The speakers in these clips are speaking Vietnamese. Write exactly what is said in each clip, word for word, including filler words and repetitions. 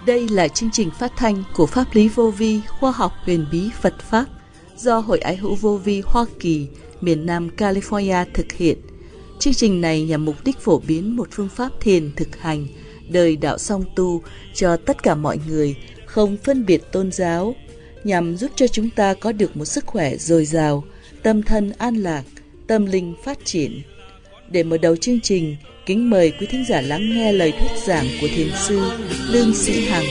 Đây là chương trình phát thanh của Pháp lý Vô Vi Khoa học huyền bí Phật Pháp do Hội Ái hữu Vô Vi Hoa Kỳ, miền Nam California thực hiện. Chương trình này nhằm mục đích phổ biến một phương pháp thiền thực hành, đời đạo song tu cho tất cả mọi người, không phân biệt tôn giáo, nhằm giúp cho chúng ta có được một sức khỏe dồi dào, tâm thân an lạc, tâm linh phát triển. Để mở đầu chương trình, kính mời quý thính giả lắng nghe lời thuyết giảng của Thiền sư Lương Sĩ Hằng.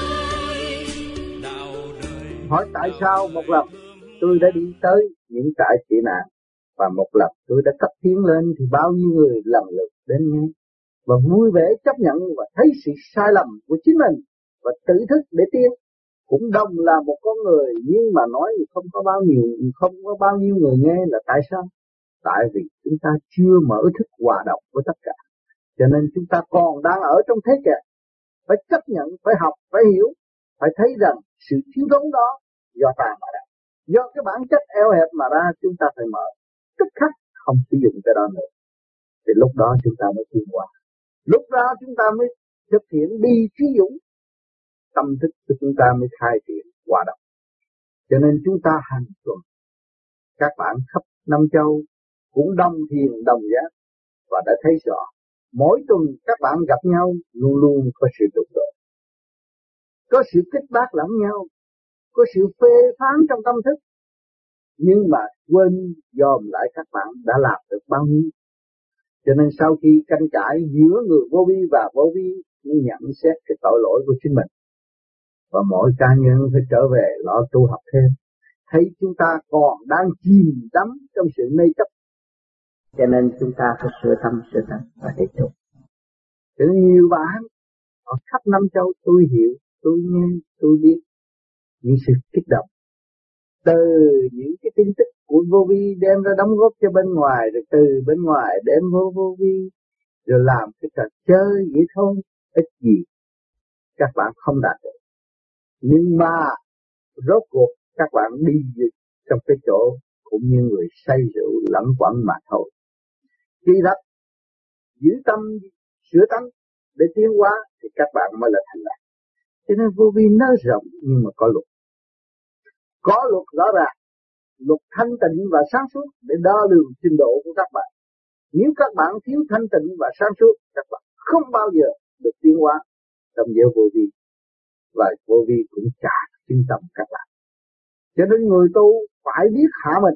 Hỏi tại sao một lần tôi đã đi tới những trại tị nạn, và một lần tôi đã cấp tiến lên thì bao nhiêu người lần lượt đến nghe và vui vẻ chấp nhận và thấy sự sai lầm của chính mình và tự thức để tiến. Cũng đồng là một con người, nhưng mà nói không có bao nhiêu không có bao nhiêu người nghe là tại sao? Tại vì chúng ta chưa mở thức hòa đồng với tất cả, cho nên chúng ta còn đang ở trong thế kẹt. Phải chấp nhận, phải học, phải hiểu, phải thấy rằng sự thiếu thốn đó do ta mà ra, do cái bản chất eo hẹp mà ra. Chúng ta phải mở, tức khắc không sử dụng cái đó nữa, thì lúc đó chúng ta mới tiến qua. Lúc đó chúng ta mới thực hiện đi trí dũng, tâm thức của chúng ta mới khai triển hòa đồng. Cho nên chúng ta hành tuần, các bạn khắp năm châu cũng đồng thiền đồng giác và đã thấy rõ mỗi tuần các bạn gặp nhau luôn luôn có sự đụng độ, có sự kích bác lẫn nhau, có sự phê phán trong tâm thức, nhưng mà quên dòm lại các bạn đã làm được bao nhiêu. Cho nên sau khi tranh cãi giữa người vô vi và vô vi, mới nhận xét cái tội lỗi của chính mình, và mỗi cá nhân phải trở về lo tu học thêm, thấy chúng ta còn đang chìm đắm trong sự mê chấp. Cho nên chúng ta phải sửa tâm sửa tánh và để tu. Cho nên nhiều bạn ở khắp năm châu, tôi hiểu, tôi nghe, tôi biết những sự kích động từ những cái tin tức của vô vi đem ra đóng góp cho bên ngoài, rồi từ bên ngoài đem vô vô vi, rồi làm cái trò chơi vậy thôi, ít gì các bạn không đạt được. Nhưng mà rốt cuộc các bạn đi trong cái chỗ cũng như người say rượu lẫn quẩn mà thôi. Khi đó giữ tâm sửa tánh để tiến hóa thì các bạn mới là thành đạt. Cho nên vô vi nó rộng nhưng mà có luật, có luật rõ ràng, luật thanh tịnh và sáng suốt để đo lường trình độ của các bạn. Nếu các bạn thiếu thanh tịnh và sáng suốt, các bạn không bao giờ được tiến hóa trong giới vô vi, và vô vi cũng trả chính tâm các bạn. Cho nên người tu phải biết hạ mình,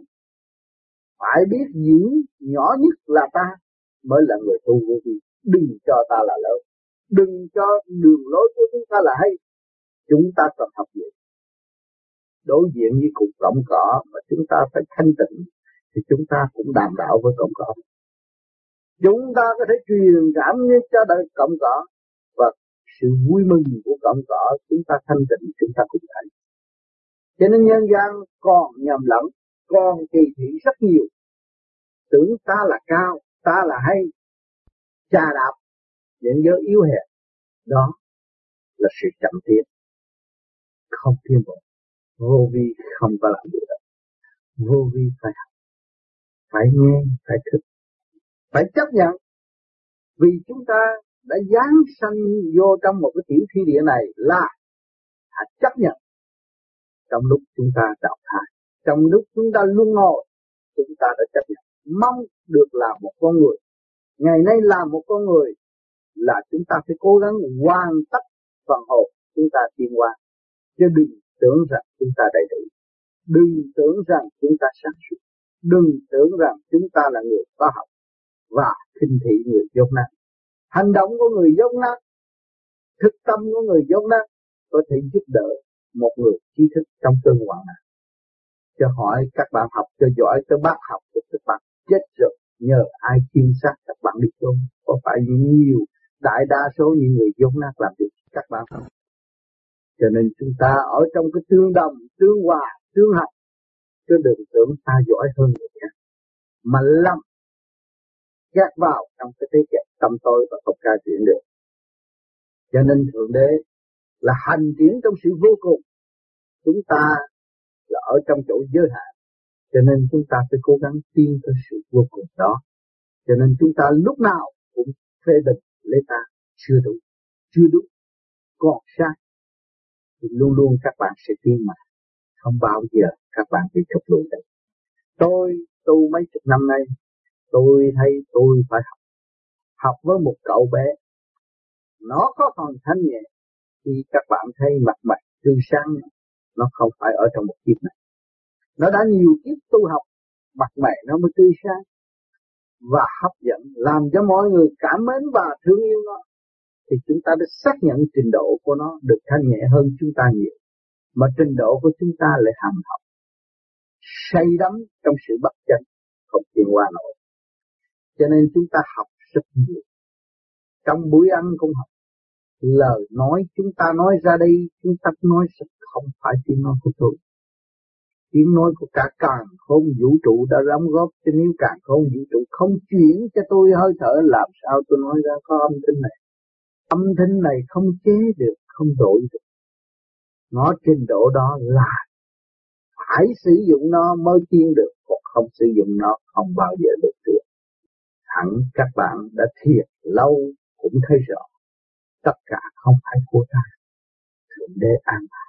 phải biết giữ nhỏ nhất là ta mới là người tu vô vi. Đừng cho ta là lớn, đừng cho đường lối của chúng ta là hay. Chúng ta cần học gì? Đối diện với cục cọng cỏ mà chúng ta phải thanh tịnh, thì chúng ta cũng đàm đạo với cọng cỏ. Chúng ta có thể truyền cảm nhất cho đời cọng cỏ, và sự vui mừng của cọng cỏ chúng ta thanh tịnh chúng ta cũng thấy. Cho nên nhân gian còn nhầm lẫn, còn kỳ thị rất nhiều, tưởng ta là cao, ta là hay, chà đạp những giới yếu hèn. Đó là sự chậm tiến, không tiến bộ. Vô vi không có làm được đâu. Vô vi phải học, phải nghe, phải thức, phải chấp nhận. Vì chúng ta đã giáng sanh vô trong một cái tiểu thiên địa này là hãy chấp nhận. Trong lúc chúng ta đào thải, trong lúc chúng ta luân hồi, chúng ta đã chấp nhận, mong được làm một con người. Ngày nay làm một con người là chúng ta phải cố gắng hoàn tất phần hồn chúng ta tiến hóa, chứ đừng tưởng rằng chúng ta đầy đủ, đừng tưởng rằng chúng ta sáng suốt, đừng tưởng rằng chúng ta là người có học và khinh thị người dốt nát. Hành động của người dốt nát, thực tâm của người dốt nát có thể giúp đỡ một người trí thức trong cơn hoạn nạn. Cho hỏi các bạn học cho giỏi tới bác học của các bạn chết rồi, nhờ ai chiêm sát các bạn đi chôn? Có phải nhiều đại đa số những người dốt nát làm việc các bạn không? Cho nên chúng ta ở trong cái tương đồng, tương hòa, tương học, chứ đừng tưởng ta giỏi hơn người khác mà lầm gạt vào trong cái thế kẹt tâm tối và không cải thiện được. Cho nên Thượng Đế là hành tiến trong sự vô cùng, chúng ta là ở trong chỗ giới hạn, cho nên chúng ta phải cố gắng tiến tới sự vô cùng đó. Cho nên chúng ta lúc nào cũng phê bình lấy ta chưa đủ, chưa đúng, còn sai, thì luôn luôn các bạn sẽ tiến mà. Không bao giờ các bạn bị thụt lùi được. Tôi tu mấy chục năm nay, tôi thấy tôi phải học. Học với một cậu bé, nó có phần thanh nhẹ. Khi các bạn thấy mặt mày tươi sáng, nó không phải ở trong một kiếp này. Nó đã nhiều kiếp tu học, mặt mày nó mới tươi sáng và hấp dẫn, làm cho mọi người cảm mến và thương yêu nó. Thì chúng ta đã xác nhận trình độ của nó được thanh nhẹ hơn chúng ta nhiều. Mà trình độ của chúng ta lại hầm học, say đắm trong sự bất chánh, không tiến qua nổi. Cho nên chúng ta học rất nhiều. Trong buổi ăn cũng học. Lời nói chúng ta nói ra đây, chúng ta nói không phải tiếng nói của tôi. Tiếng nói của cả càn khôn vũ trụ đã đóng góp cho, nếu càn khôn vũ trụ không chuyển cho tôi hơi thở, làm sao tôi nói ra có âm thanh này. Âm thanh này không chế được, không đổi được. Nó trình độ đó là phải sử dụng nó mới tiến được, còn không sử dụng nó không bao giờ được được. Hẳn các bạn đã thiệt lâu cũng thấy rõ, tất cả không phải của ta, Thượng Đế an bài.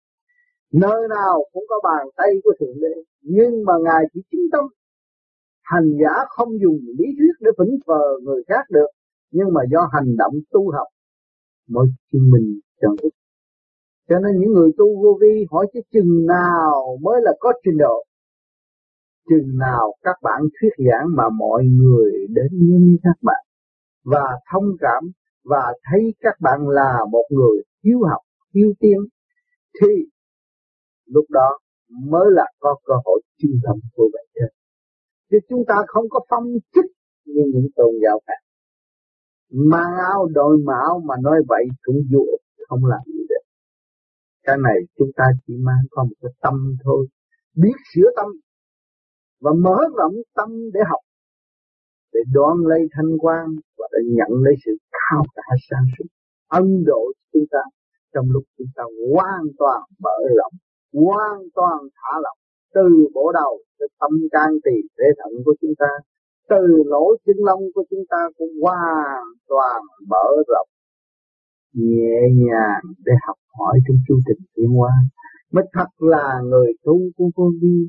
Nơi nào cũng có bàn tay của Thượng Đế, nhưng mà Ngài chỉ chứng tâm. Hành giả không dùng lý thuyết để phỉnh phờ người khác được, nhưng mà do hành động tu học mới chứng minh chân ích. Cho nên những người tu vô vi hỏi chứ chừng nào mới là có trình độ? Chừng nào các bạn thuyết giảng mà mọi người đến như các bạn và thông cảm và thấy các bạn là một người hiếu học, hiếu tiến, thì lúc đó mới là có cơ hội chứng tâm của vậy chứ. Chứ chúng ta không có phong trích như những tôn giáo khác. Mang áo đội mão mà nói vậy cũng vô ích, không làm gì được. Cái này chúng ta chỉ mang có một cái tâm thôi, biết sửa tâm và mở rộng tâm để học, để đoan lấy thanh quan và để nhận lấy sự cao cả sáng suốt, ân độ chúng ta trong lúc chúng ta hoàn toàn mở rộng, hoàn toàn thả lỏng từ bộ đầu, từ tâm can tỳ phế thận của chúng ta, từ lỗ chân lông của chúng ta cũng hoàn toàn mở rộng, nhẹ nhàng để học hỏi trong chu trình tiến hóa, mới thật là người tu của vô vi.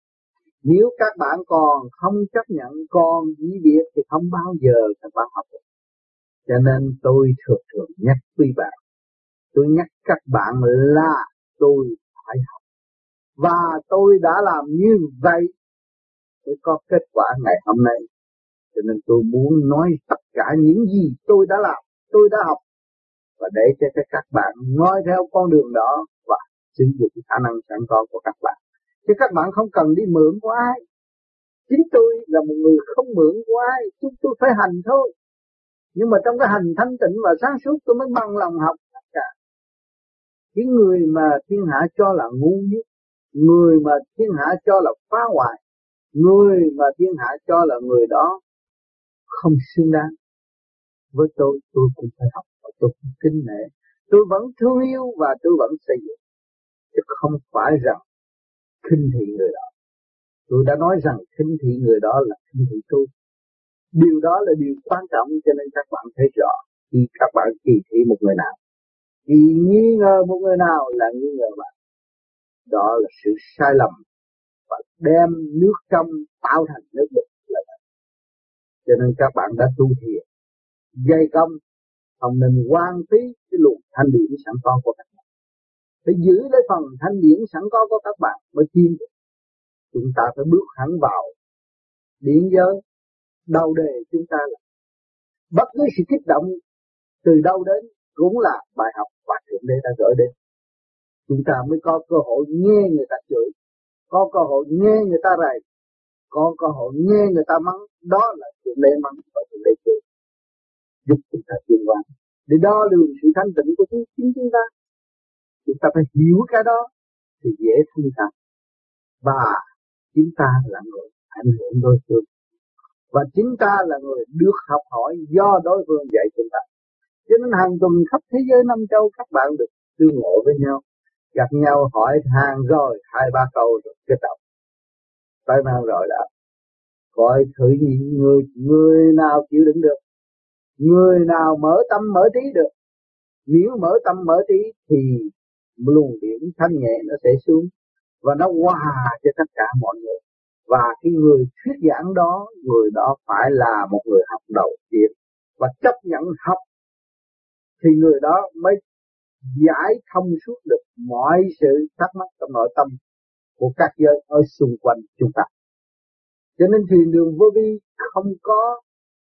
Nếu các bạn còn không chấp nhận, còn dĩ biệt thì không bao giờ các bạn học được. Cho nên tôi thường thường nhắc quý bạn, tôi nhắc các bạn là tôi phải học. Và tôi đã làm như vậy mới có kết quả ngày hôm nay. Cho nên tôi muốn nói tất cả những gì tôi đã làm, tôi đã học, và để cho các bạn nói theo con đường đó và sử dụng khả năng sẵn có của các bạn. Chứ các bạn không cần đi mượn của ai. Chính tôi là một người không mượn của ai, chúng tôi phải hành thôi. Nhưng mà trong cái hành thanh tịnh và sáng suốt tôi mới bằng lòng học tất cả. Cái người mà thiên hạ cho là ngu nhất, người mà thiên hạ cho là phá hoại, người mà thiên hạ cho là người đó không xứng đáng với tôi, tôi cũng phải học và tôi cũng kính nể. Tôi vẫn thương yêu và tôi vẫn xây dựng, chứ không phải rằng khinh thị người đó. Tôi đã nói rằng khinh thị người đó là khinh thị tôi. Điều đó là điều quan trọng, cho nên các bạn thấy rõ khi các bạn kỳ thị một người nào, khi nghi ngờ một người nào là nghi ngờ bạn. Đó là sự sai lầm và đem nước trong tạo thành nước đục là vậy. Cho nên các bạn đã tu thiền, dày công, không nên hoang phí cái luồng thanh điển sẵn có của các bạn. Phải giữ lấy phần thanh điển sẵn có của các bạn mới tiến được. Chúng ta phải bước hẳn vào điển giới. Đầu đề chúng ta là bất cứ sự kích động từ đâu đến cũng là bài học và Thượng Đế đã gửi đến. Chúng ta mới có cơ hội nghe người ta chửi, có cơ hội nghe người ta rầy, có cơ hội nghe người ta mắng. Đó là Thượng Đế mắng và Thượng Đế chửi, giúp chúng ta tiến hóa để đo lường sự thanh tịnh của chính chúng ta. Chúng ta phải hiểu cái đó thì dễ thông cảm, và chúng ta là người ảnh hưởng đối phương, và chính ta là người được học hỏi do đối phương dạy chúng ta. Cho nên hàng tuần khắp thế giới năm châu các bạn được tương ngộ với nhau, gặp nhau hỏi hàng rồi hai ba câu rồi kết thúc. Tới mang rồi đã coi thử những người người nào chịu đựng được, người nào mở tâm mở trí được. Nếu mở tâm mở trí thì luồng điển thanh nhẹ nó sẽ xuống và nó hòa cho tất cả mọi người. Và cái người thuyết giảng đó, người đó phải là một người học đầu tiên và chấp nhận học, thì người đó mới giải thông suốt được mọi sự thắc mắc trong nội tâm của các giới ở xung quanh chúng ta. Cho nên thuyền đường vô vi không có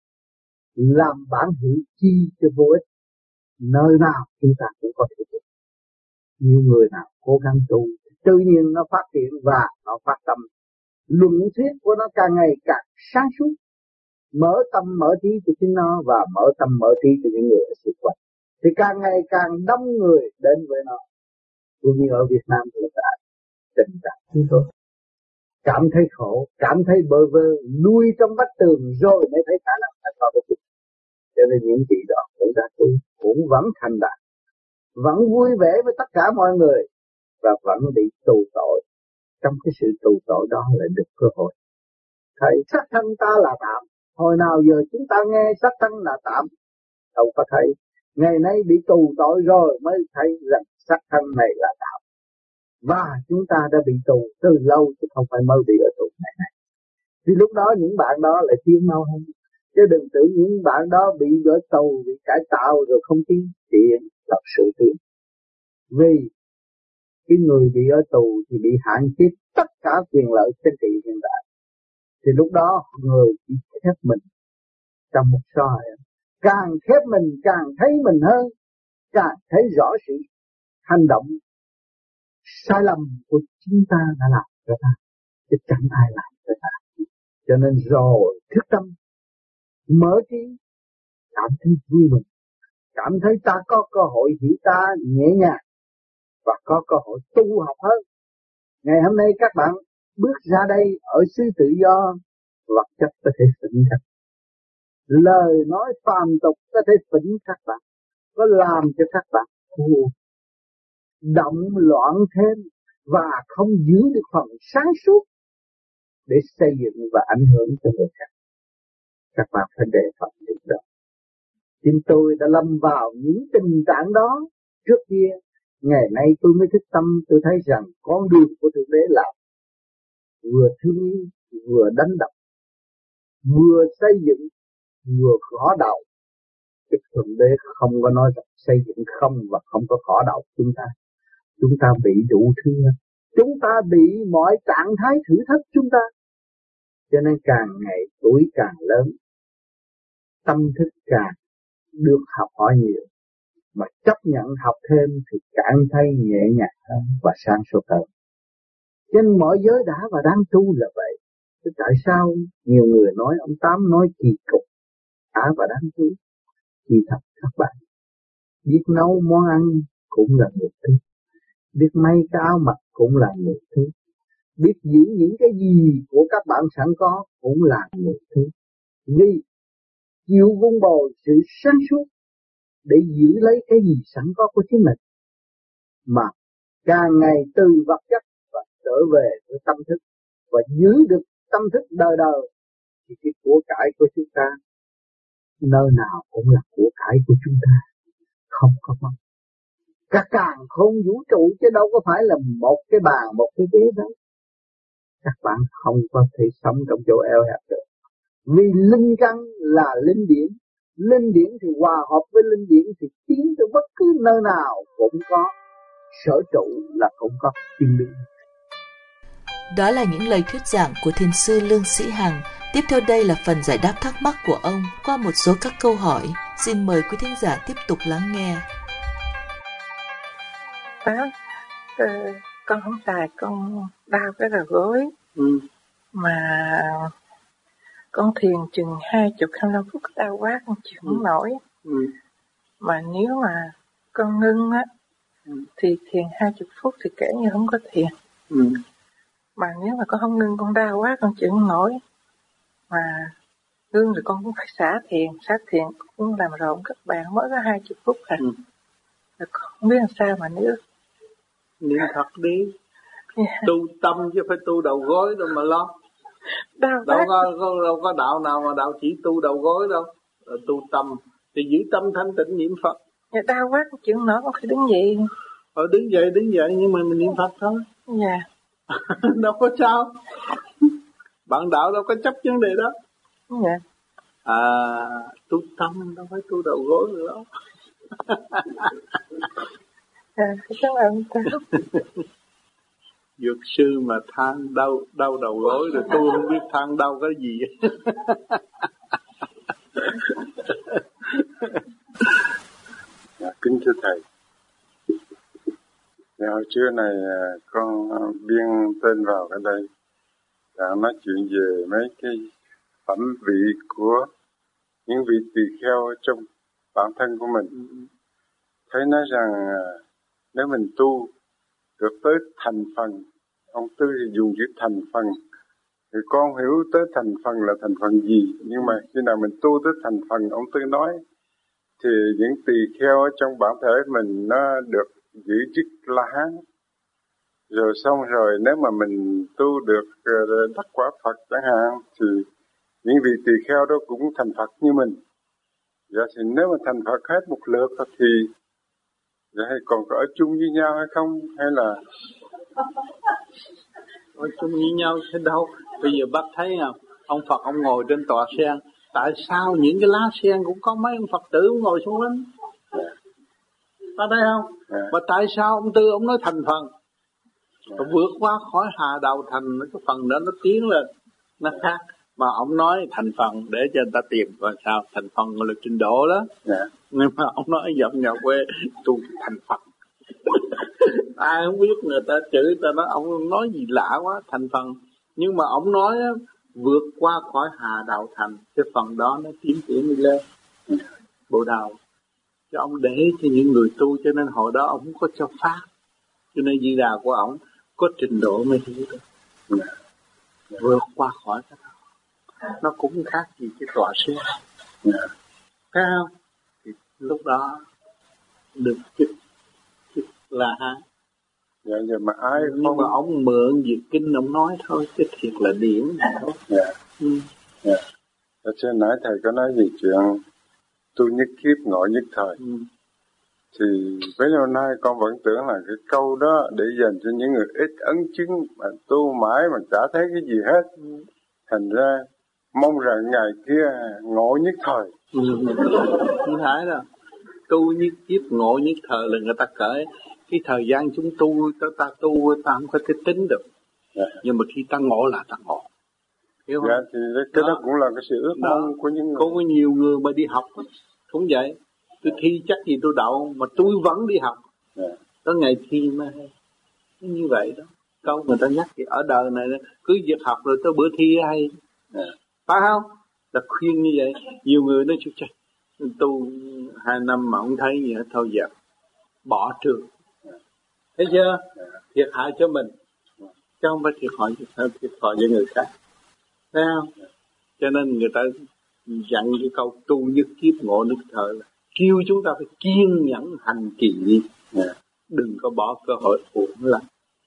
làm bản hiệu chi cho vô ích. Nơi nào chúng ta cũng có thể được. Nhiều người nào cố gắng tu, tự nhiên nó phát triển và nó phát tâm. Luận thuyết của nó càng ngày càng sáng suốt, mở tâm mở trí cho chính nó và mở tâm mở trí cho những người ở xung quanh. Thì càng ngày càng đông người đến với nó. Cũng như ở Việt Nam hiện tại, tình trạng như thôi. Cảm thấy khổ, cảm thấy bơ vơ, nuôi trong vách tường rồi mới thấy khả năng thành công của chúng. Cho nên những vị đó cũng đã tu, cũng vẫn thành đạt, vẫn vui vẻ với tất cả mọi người và vẫn bị tù tội. Trong cái sự tù tội đó lại được cơ hội. Thấy sắc thân ta là tạm, hồi nào giờ chúng ta nghe sắc thân là tạm, đâu có thấy. Ngày nay bị tù tội rồi mới thấy rằng sắc thân này là tạm. Và chúng ta đã bị tù từ lâu chứ không phải mới bị ở tù ngày nay. Thì lúc đó những bạn đó lại tiến mau hơn. Chứ đừng tưởng những bạn đó bị ở tù, bị cải tạo rồi không tiến, tiến là sự tiến. Vì cái người bị ở tù thì bị hạn chế tất cả quyền lợi chính trị hiện tại. Thì lúc đó người chỉ khép mình trong một soi. Càng khép mình càng thấy mình hơn, càng thấy rõ sự hành động sai lầm của chúng ta đã làm cho ta, chứ chẳng ai làm cho ta. Cho nên rồi thức tâm, mở trí, cảm thấy vui mừng, cảm thấy ta có cơ hội hiểu ta nhẹ nhàng và có cơ hội tu học hơn. Ngày hôm nay các bạn bước ra đây ở xứ tự do, vật chất có thể phỉnh các bạn, lời nói phàm tục có thể phỉnh các bạn, có làm cho các bạn khổ, động loạn thêm và không giữ được phần sáng suốt để xây dựng và ảnh hưởng cho người khác. Các bạn phải đề phòng điều đó. Chính tôi đã lâm vào những tình trạng đó trước kia. Ngày nay tôi mới thức tâm, tôi thấy rằng con đường của Thượng Đế là vừa thương yêu, vừa đánh đập, vừa xây dựng, vừa khỏ đầu. Cái Thượng Đế không có nói rằng xây dựng không và không có khỏ đầu chúng ta. Chúng ta bị đủ thứ, chúng ta bị mọi trạng thái thử thách chúng ta. Cho nên càng ngày tuổi càng lớn, tâm thức càng được học hỏi nhiều, mà chấp nhận học thêm thì càng thấy nhẹ nhàng hơn và sáng suốt hơn. Trên mọi giới đã và đang tu là vậy. Thế tại sao nhiều người nói ông Tám nói kỳ cục đã và đang tu? Kỳ thật các bạn, biết nấu món ăn cũng là một thứ, biết may cái áo mặc cũng là một thứ, biết giữ những cái gì của các bạn sẵn có cũng là một thứ. Vì chịu vun bồi sự sáng suốt để giữ lấy cái gì sẵn có của chính mình, mà càng ngày từ vật chất và trở về với tâm thức và giữ được tâm thức đời đời, thì cái của cải của chúng ta nơi nào cũng là của cải của chúng ta, không có mất. Cả càng không vũ trụ chứ đâu có phải là một cái bàn, một cái ghế đó. Các bạn không có thể sống trong chỗ eo hẹp được. Vì linh căn là linh điển, linh điển thì hòa hợp với linh điển thì tiến tới bất cứ nơi nào cũng có sở trụ, là cũng có thiên lý. Đó là những lời thuyết giảng của Thiền sư Lương Sĩ Hằng. Tiếp theo đây là phần giải đáp thắc mắc của ông qua một số các câu hỏi. Xin mời quý thính giả tiếp tục lắng nghe. Đó, ờ, con không xài, con đau cái đầu gối, ừ. Mà con thiền chừng hai chục hai mươi lăm phút đau quá, con chịu không ừ. nổi. Ừ. Mà nếu mà con ngưng á, ừ. thì thiền hai chục phút thì kể như không có thiền. Ừ. Mà nếu mà con không ngưng, con đau quá, con chịu không nổi. Mà ngưng rồi con cũng phải xả thiền, xả thiền cũng làm rộn các bạn, mới có hai chục phút à. Ừ. Rồi con không biết làm sao mà nếu niệm thật đi, yeah. Tu tâm chứ phải tu đầu gối đâu mà lo. Đau đâu có, có đâu có đạo nào mà đạo chỉ tu đầu gối đâu. Tu tâm thì giữ tâm thanh tịnh niệm Phật. Dạ, đau quá chịu nổi, con phải đứng dậy. Ờ đứng dậy đứng dậy nhưng mà mình niệm Phật thôi. Dạ. Đâu có sao. Bạn đạo đâu có chấp vấn đề đó. Dạ. À, tu tâm đâu phải tu đầu gối nữa đó. À, cảm ơn thầy. Dược sư mà than đau đau đầu gối rồi tôi không biết than đau cái gì. Dạ, kính thưa thầy. Dạ, hồi trưa này con biên tên vào cái đây đã nói chuyện về mấy cái phẩm vị của những vị tỳ kheo trong bản thân của mình. Thấy nói rằng nếu mình tu được tới thành phần, ông Tư thì dùng chữ thành phần, thì con hiểu tới thành phần là thành phần gì, nhưng mà khi nào mình tu tới thành phần ông Tư nói thì những tỳ kheo ở trong bản thể mình nó được giữ chức La Hán. Rồi xong rồi nếu mà mình tu được đắc quả Phật chẳng hạn thì những vị tỳ kheo đó cũng thành Phật như mình. Dạ thì nếu mà thành Phật hết một lượt thì dạ, hay còn có ở chung với nhau hay không, hay là ở chung với nhau thế đâu. Bây giờ bác thấy không, ông Phật ông ngồi trên tọa sen, tại sao những cái lá sen cũng có mấy ông Phật tử ngồi xuống đó? Ta thấy không? Yeah. Mà tại sao ông Tư ông nói thành phần? Yeah. Vượt qua khỏi hà đầu thành, cái phần đó nó tiến lên, nó khác. Mà ông nói thành phần để cho người ta tìm coi sao, thành phần là trình độ đó. Yeah. Nhưng mà ông nói giọng nhà quê tu thành phần. Ai không biết, người ta chửi người ta nói ông nói gì lạ quá, thành phần. Nhưng mà ông nói vượt qua khỏi hà đạo thành, cái phần đó nó tiến triển đi lên. Bộ đầu cho ông để cho những người tu, cho nên hồi đó ông không có cho pháp, cho nên di đà của ông có trình độ mới hiểu được. Yeah. Yeah. Vượt qua khỏi cái đó nó cũng khác gì cái tọa sen. Yeah. Thấy không? Thì lúc đó được chức chức là hán. Dạ, giờ mà ai nhưng không... mà ông mượn việc kinh ông nói thôi, chứ thiệt là điển thôi. Dạ. Ừ. Dạ. Ở trên nãy thầy có nói về chuyện tu nhất kiếp ngộ nhất thời. Ừ. Thì bấy lâu nay con vẫn tưởng là cái câu đó để dành cho những người ít ấn chứng mà tu mãi mà chả thấy cái gì hết. Ừ. Thành ra mong rằng ngày kia ngộ nhất thời. Ừ. Không phải đâu. Tu nhất kiếp ngộ nhất thời là người ta cởi. Cái thời gian chúng tu, ta, ta tu ta không có thể tính được. Yeah. Nhưng mà khi ta ngộ là ta ngộ. Hiểu không? Dạ, thì cái đó, đó cũng là cái sự ước mong của những người. Có nhiều người mà đi học cũng vậy. Tôi thi chắc gì tôi đậu mà tôi vẫn đi học. Yeah. Tới ngày thi mới hay. Như vậy đó. Câu người ta nhắc thì ở đời này cứ việc học rồi tới bữa thi hay. Yeah. Phải không? Là khuyên như vậy. Nhiều người nói chú chắc tu hai năm mà không thấy gì hết, thôi giờ bỏ trường. Thấy chưa? Thiệt hại cho mình, chứ không phải thiệt hại cho, thiệt hại cho người khác. Thấy không? Cho nên người ta dặn cái câu tu nhất kiếp ngộ nhất thời là kêu chúng ta phải kiên nhẫn hành trì, đừng có bỏ cơ hội uổng lắm.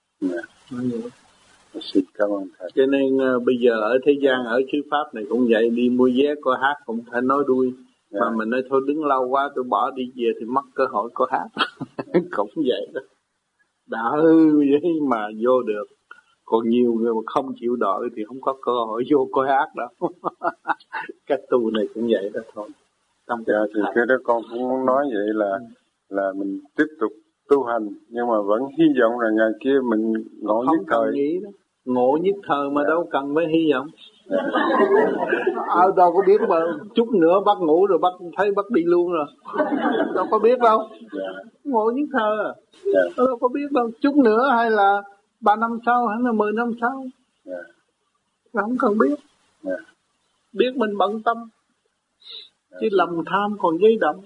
Xin cảm ơn thầy. Cho nên uh, bây giờ ở thế gian, ở chư pháp này cũng vậy, đi mua vé coi hát cũng phải nói đuôi. Yeah. Mà mình nói thôi đứng lâu quá tôi bỏ đi về thì mất cơ hội coi hát. Cũng vậy đó. Đã vậy mà vô được. Còn nhiều người mà không chịu đợi thì không có cơ hội vô coi hát đâu. Cái tu này cũng vậy đó thôi. Trong dạ, thì cái đó con cũng muốn nói vậy là ừ. là mình tiếp tục tu hành, nhưng mà vẫn hy vọng là ngày kia mình ngộ nhất thời. Nghĩ đó. Ngộ nhất thời mà dạ. Đâu cần mới hy vọng. Dạ. À, đâu có biết mà chút nữa bắt ngủ rồi bắt thấy bắt đi luôn rồi. Đâu có biết đâu. Dạ. Ngộ nhất thời à. Dạ. Đâu có biết đâu. Chút nữa hay là ba năm sau hay là mười năm sau. Dạ. Không cần biết. Dạ. Biết mình bận tâm. Dạ. Chứ lòng tham còn dây động.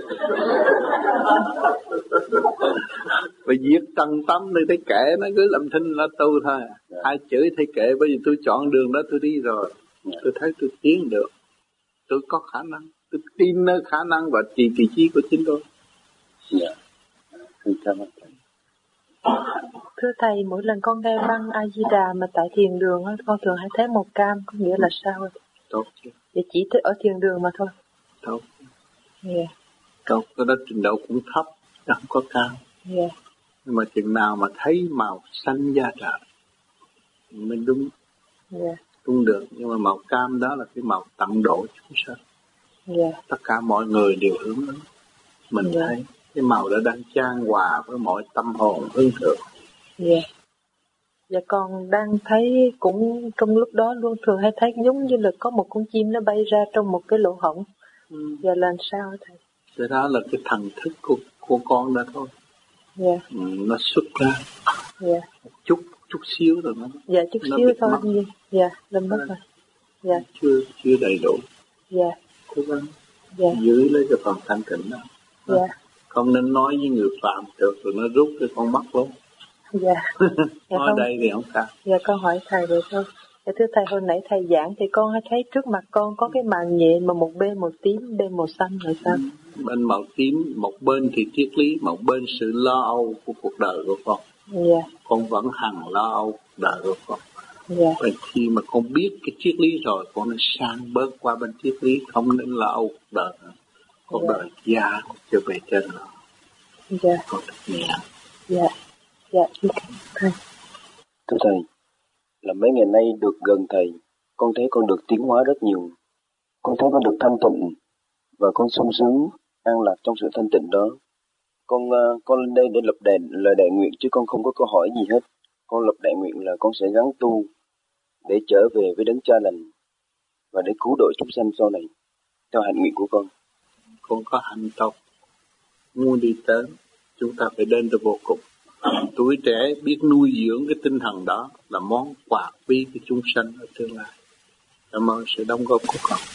Và diệt trần tâm thì thấy kệ, nó cứ làm thinh là tu thôi. Yeah. Ai chửi thấy kệ, bởi vì tôi chọn đường đó tôi đi rồi. Yeah. Tôi thấy tôi tiến được. Tôi có khả năng. Tôi tin nơi khả năng và trì kỳ trí của chính tôi. Dạ. Yeah. Cảm ơn thầy. Thưa thầy, mỗi lần con nghe băng A Di Đà mà tại thiền đường con thường hay thấy màu cam, có nghĩa là sao? Tốt chứ. Vậy chỉ ở thiền đường mà thôi. Tốt. Dạ. Yeah. Tốt, cái đó trình độ cũng thấp, không có cao. Dạ. Yeah. Nhưng mà chừng nào mà thấy màu xanh da trời mình đúng, yeah. đúng được. Nhưng mà màu cam đó là cái màu tận độ chúng sanh. Yeah. Tất cả mọi người đều hướng ứng. Mình yeah. thấy cái màu đó đang chan hòa với mọi tâm hồn hướng thượng. Dạ. Dạ con đang thấy cũng trong lúc đó luôn thường hay thấy giống như là có một con chim nó bay ra trong một cái lỗ hổng. Ừ. Dạ là sao thầy? Cái đó là cái thần thức của, của con đó thôi. Dạ. Ừ, nó xuất ra. Dạ. Một chút, chút xíu rồi nó. Dạ chút xíu thôi. Mất. Dạ, lâm mất rồi. Dạ. Chưa, chưa đầy đủ. Dạ. Cố gắng. Dạ. Giữ lấy cái phần thanh tịnh đó. Dạ. Không nên nói với người phạm được rồi nó rút cái con mắt luôn. Dạ. Dạ nói không. Đây thì không sao. Dạ con hỏi thầy được thôi. Dạ thưa thầy, hồi nãy thầy giảng thì con thấy trước mặt con có cái màn nhện mà một bên màu tím, bên màu xanh rồi sao? Ừ. Bên màu tím, một bên thì triết lý, một bên sự lo âu của cuộc đời của con. Dạ. Con vẫn hằng lo âu cuộc đời của con. Dạ. Và khi mà con biết cái triết lý rồi, con nên sang bớt qua bên triết lý, không nên lo âu cuộc đời nữa. Cuộc dạ. đời già trở về trên nó. Dạ. Con được nhẹ. Dạ. Dạ. Thầy. Thưa thầy, là mấy ngày nay được gần thầy, con thấy con được tiến hóa rất nhiều. Con thấy con được thanh tịnh và con sung sướng, an lạc trong sự thanh tịnh đó. Con con lên đây để lập đàn lời đại nguyện chứ con không có câu hỏi gì hết. Con lập đại nguyện là con sẽ gắng tu để trở về với đấng Cha lành và để cứu độ chúng sanh sau này theo hạnh nguyện của con. Con có hạnh tộc muốn đi tới, chúng ta phải đến từ vô cùng. Tuổi trẻ biết nuôi dưỡng cái tinh thần đó là món quà quý của chúng sanh ở tương lai. Cảm ơn sự đóng góp của con.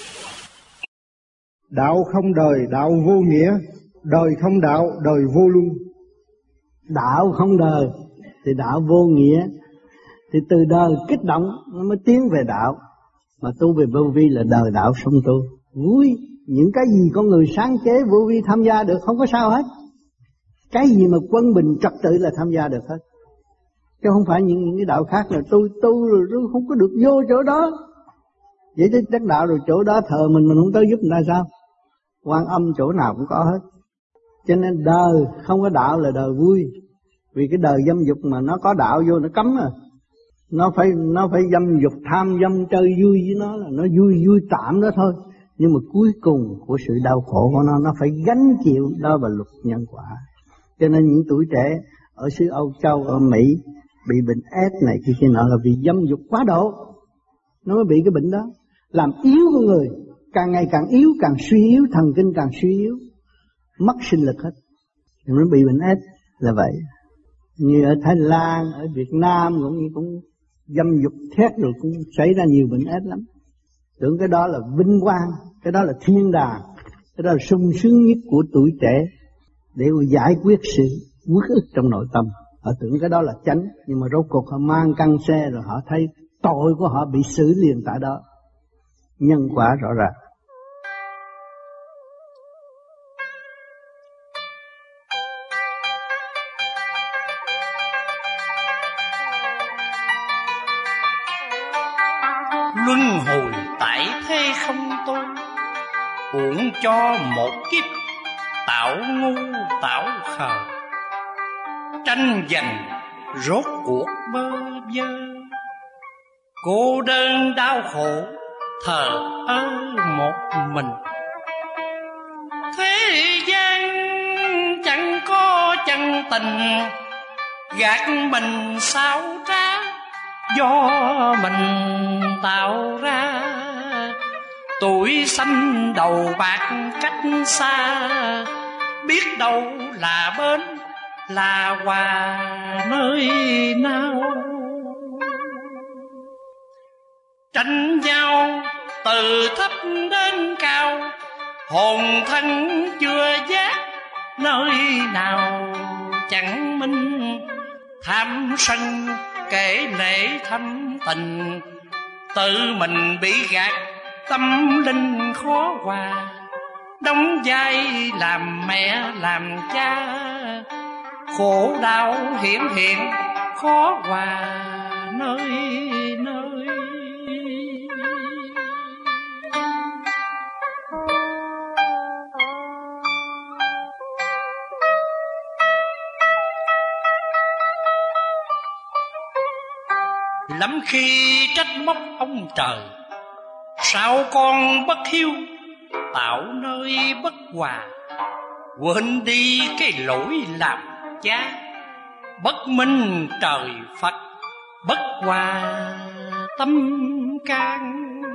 Đạo không đời, đạo vô nghĩa. Đời không đạo, đời vô luân. Đạo không đời thì đạo vô nghĩa. Thì từ đời kích động nó mới tiến về đạo. Mà tu về vô vi là đời đạo song tu. Vui, những cái gì con người sáng chế vô vi tham gia được không có sao hết. Cái gì mà quân bình trật tự là tham gia được hết. Chứ không phải những, những cái đạo khác là tôi tu rồi tôi không có được vô chỗ đó. Vậy chứ đắc đạo rồi chỗ đó thờ mình mình không tới giúp người ta sao? Quan âm chỗ nào cũng có hết. Cho nên đời không có đạo là đời vui. Vì cái đời dâm dục mà nó có đạo vô nó cấm à. Nó phải nó phải dâm dục tham dâm chơi vui với nó là nó vui vui tạm đó thôi. Nhưng mà cuối cùng của sự đau khổ của nó nó phải gánh chịu, đó là luật nhân quả. Cho nên những tuổi trẻ ở xứ Âu Châu, ở Mỹ bị bệnh ép này kia kia nọ là vì dâm dục quá độ. Nó mới bị cái bệnh đó, làm yếu con người, càng ngày càng yếu, càng suy yếu, thần kinh càng suy yếu, mất sinh lực hết. Thì nó bị bệnh ép là vậy. Như ở Thái Lan, ở Việt Nam cũng như cũng dâm dục thét rồi cũng xảy ra nhiều bệnh ép lắm. Tưởng cái đó là vinh quang, cái đó là thiên đàng, cái đó là sung sướng nhất của tuổi trẻ để giải quyết sự uất ức trong nội tâm. Họ tưởng cái đó là chánh, nhưng mà rốt cuộc họ mang căn xe rồi họ thấy tội của họ bị xử liền tại đó. Nhân quả rõ ràng. Luân hồi tại thế không tôi, uổng cho một kiếp tạo ngu tạo khờ, tranh giành rốt cuộc bơ vơ, cô đơn đau khổ thờ ơ một mình. Thế gian chẳng có chân tình, gạt mình sao trá do mình tạo ra. Tuổi xanh đầu bạc cách xa, biết đâu là bên là hòa nơi nào. Tranh nhau từ thấp đến cao, hồn thân chưa giác nơi nào chẳng minh. Tham sân kể lễ thâm tình, tự mình bị gạt tâm linh khó hòa. Đóng vai làm mẹ làm cha, khổ đau hiển hiện khó hòa nơi nơi. lắm khi trách móc ông trời, sao con bất hiếu tạo nơi bất hòa, quên đi cái lỗi làm cha, bất minh trời Phật, bất hòa tâm can.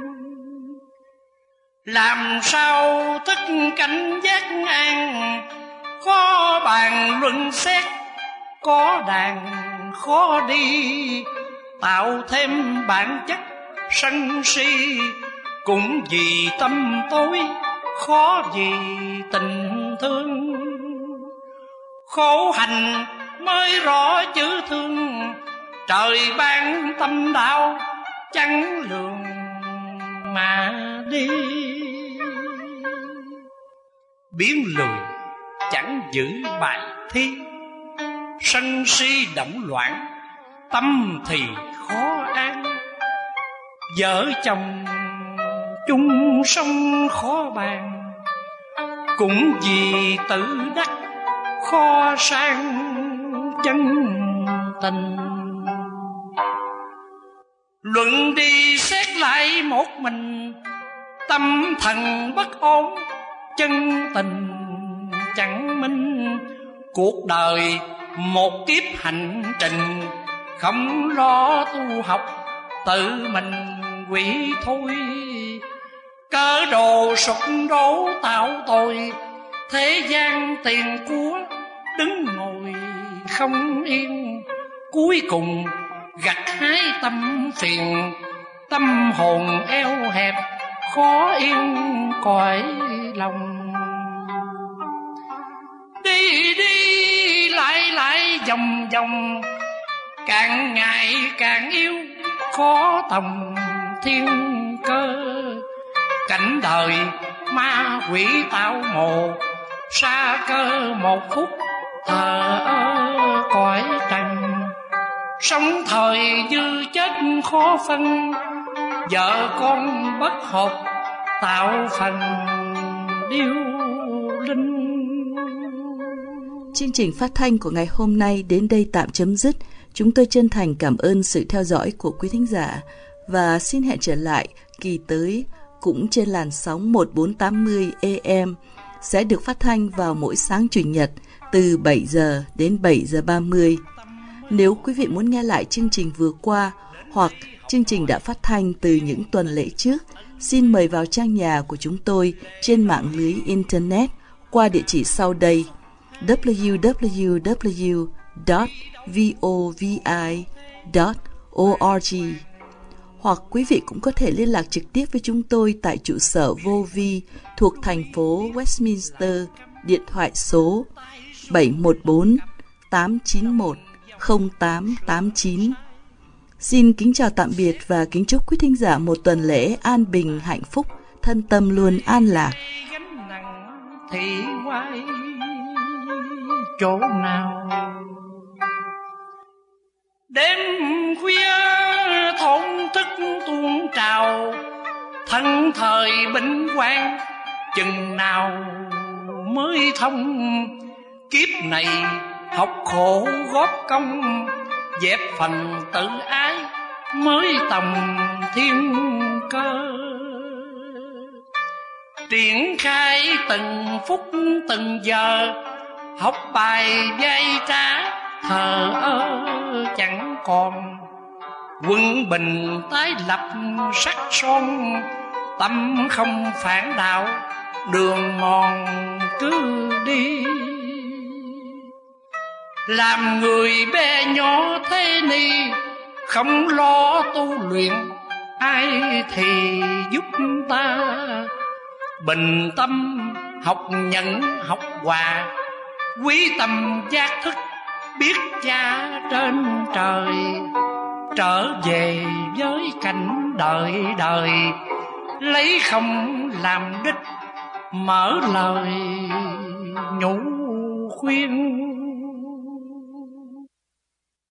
Làm sao thức cảnh giác an, khó bàn luận xét, có đàn khó đi, tạo thêm bản chất sân si, cũng vì tâm tối, khó vì tình thương. Khổ hành mới rõ chữ thương, trời ban tâm đạo chẳng lường mà đi. Biến lười chẳng giữ bài thi, sân si động loạn tâm thì khó an. Vợ chồng chung sống khó bàn, cũng vì tự đắc khó sang chân tình. Luận đi xét lại một mình, tâm thần bất ổn chân tình chẳng minh. Cuộc đời một kiếp hành trình, không lo tu học tự mình quỷ thôi. Cớ đồ sụp đổ tạo tội, thế gian tiền của đứng ngồi không yên. Cuối cùng gặt hái tâm phiền, tâm hồn eo hẹp khó yên cõi lòng. Đi đi lại lại vòng vòng, càng ngày càng yêu khó tầm thiên cơ. Cảnh đời ma quỷ tạo mồ, xa cơ một phút thờ ơ cõi trần. Sống thời dư chết khó phân, vợ con bất hợp tạo phần điêu linh. Chương trình phát thanh của ngày hôm nay đến đây tạm chấm dứt. Chúng tôi chân thành cảm ơn sự theo dõi của quý thính giả và xin hẹn trở lại kỳ tới cũng trên làn sóng một nghìn bốn trăm tám mươi A M, sẽ được phát thanh vào mỗi sáng Chủ nhật từ bảy giờ đến bảy giờ ba mươi. Nếu quý vị muốn nghe lại chương trình vừa qua hoặc chương trình đã phát thanh từ những tuần lễ trước, xin mời vào trang nhà của chúng tôi trên mạng lưới Internet qua địa chỉ sau đây: w w w chấm vovi chấm org. Hoặc quý vị cũng có thể liên lạc trực tiếp với chúng tôi tại trụ sở vô vi thuộc thành phố Westminster, điện thoại số bảy một bốn tám chín một không tám tám chín. Xin kính chào tạm biệt và kính chúc quý thính giả một tuần lễ an bình, hạnh phúc, thân tâm luôn an lạc. Gánh nặng thì quay chỗ nào, đêm khuya thổn thức tuôn trào, thân thời bình quan chừng nào mới thông. Kiếp này học khổ góp công, dẹp phần tự ái mới tầm thiên cơ. Triển khai từng phút từng giờ, học bài vay trả thờ ơ chẳng còn. Quân bình tái lập sắc son, tâm không phản đạo đường mòn cứ đi. Làm người bé nhỏ thế ni, không lo tu luyện ai thì giúp ta. Bình tâm học nhẫn học hòa, quý tâm giác thức biết cha trên trời. Trở về với cảnh đời đời, lấy không làm đích, mở lời nhủ khuyên.